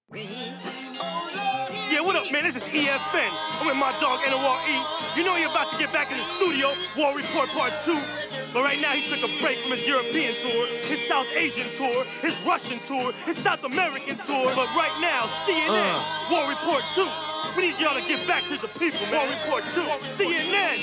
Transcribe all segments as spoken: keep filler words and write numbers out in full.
Yeah, what up, man? This is E F N. I'm with my dog N O R E. You know you're about to get back in the studio, War Report Part two. But right now he took a break from his European tour, his South Asian tour, his Russian tour, his South American tour. But right now, C N N, uh. War Report two. We need y'all to get back to the people, man. War Report two, C N N.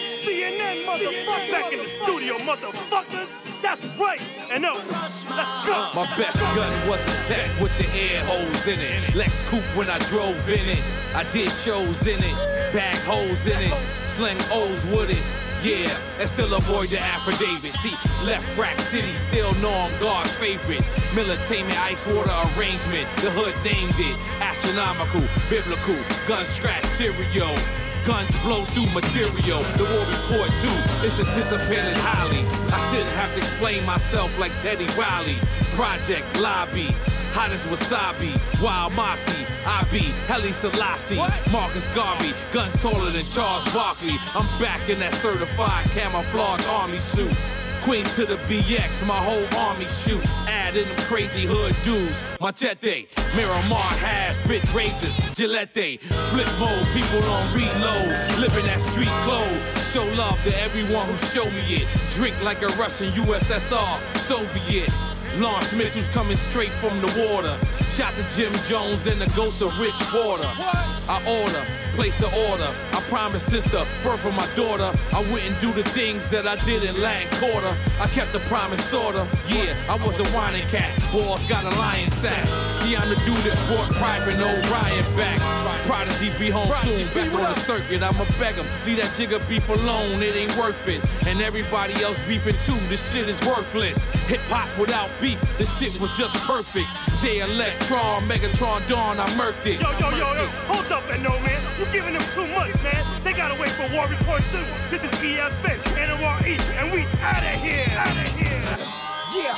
C N N, motherfucker. Back in the studio, motherfuckers. That's right. And no, let's go. My best gun was a tech with the air holes in it. Lex Coupe when I drove in it. I did shows in it. Bag holes in it. Sling O's with it. Yeah, and still avoid the affidavit. See, left rack city, still know I'm God's favorite. Militainment, ice water arrangement. The hood named it. Astronomical, biblical, gun scratch cereal. Guns blow through material. The War Report two is anticipated highly. I shouldn't have to explain myself like Teddy Riley. Project Lobby, hot as wasabi. Wild Maki, I be Haile Selassie. What? Marcus Garvey, guns taller than Charles Barkley. I'm back in that certified camouflage army suit. Queens to the B X, my whole army shoot. Add in them crazy hood dudes. Machete, Miramar has spit razors. Gillette, flip mode, people on reload. Living that street clothes. Show love to everyone who show me it. Drink like a Russian U S S R, Soviet. Launch missiles coming straight from the water. Shot to Jim Jones and the ghost of Rich Porter. I order, place an order. I promised sister, birth of my daughter, I wouldn't do the things that I did in Latin Quarter. I kept the promise sorta. Yeah, I was a whining cat. Boss got a lion sack. See, I'm the dude that brought Private O'Ryan back. Prodigy be home soon, back on the circuit. I'ma beg him, leave that jigger beef alone, it ain't worth it. And everybody else beefing too, this shit is worthless. Hip hop without beef, this shit was just perfect. J Electron, Megatron, Dawn, I murked it. Yo, yo, yo, yo, hold up and no, man. You giving them too much, man. They gotta wait for War Report two. This is E F N, N O R E, and we outta here, outta here. Yeah.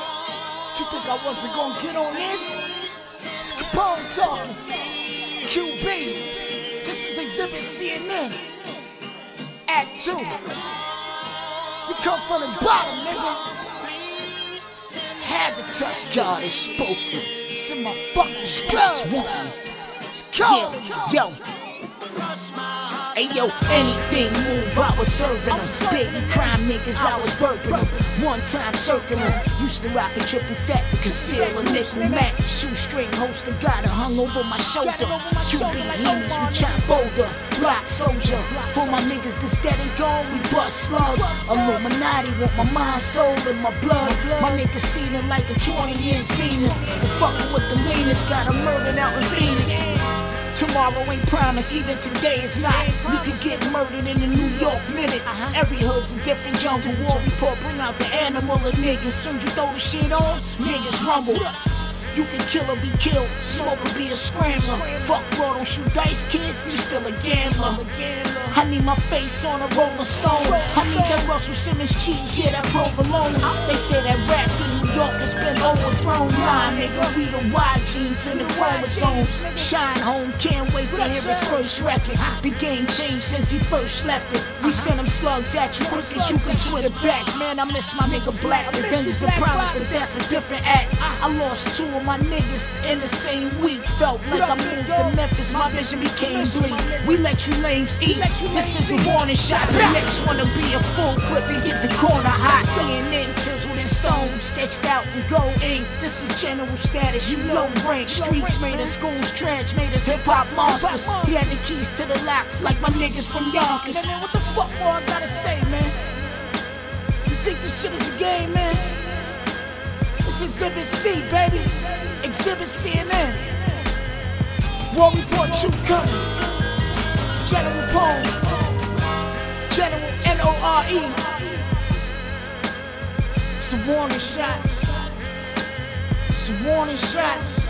You think I wasn't gonna get on this? It's Capone talking. Q B. This is Exhibit C N N. Act two. We come from the bottom, nigga. Had to touch. God has spoken. It's in my fucking blood. It's cold. Yeah, yo. Hey yo, anything move, I was serving them. Baby crime niggas, I was burping them. One time circling, used to rock a triple fat to conceal a nickel Mac. Shoestring holster, got it hung over my shoulder. Q B homies, we chop boulder. Block soldier, for my niggas this dead and gone, we bust slugs. Illuminati want my mind, soul, and my blood. My niggas seen it like a twenty year zenith. It's fucking with the leanest, got a murdered out in Phoenix. Tomorrow ain't promised, even today is not. You can get murdered in the New York minute. Every hood's a different jungle. War Report, bring out the animal of niggas. Soon you throw the shit on, niggas rumble. You can kill or be killed, smoke or be a scrambler. Fuck bro, don't shoot dice, kid, you still a gambler. I need my face on a Rolling Stone. I need that Russell Simmons cheese, yeah, that provolone. They say that rap in New York has been overthrown. Nah, nigga, we the Y genes in the chromosomes. Shine home, can't wait to hear his first record. The game changed since he first left it. We send them slugs at you quick as you can Twitter back. Man, I miss my nigga Black. Revenge is a promise, but that's a different act. I lost two of my niggas in the same week. Felt like I moved to Memphis, my vision became bleak. We let you lames eat. This is a warning shot. The next wanna be a full clip and get the corner hot. C N N chiseled in stone, sketched out in gold ink. This is general status, you know rank. Streets made us schools, trench made us hip hop monsters. He had the keys to the locks like my niggas from Yonkers. Man, what the fuck more I gotta say, man? You think this shit is a game, man? It's Exhibit C, baby. Exhibit C N N. War Report two coming. General Poem, General N O R E. It's a warning shot. It's a warning shot.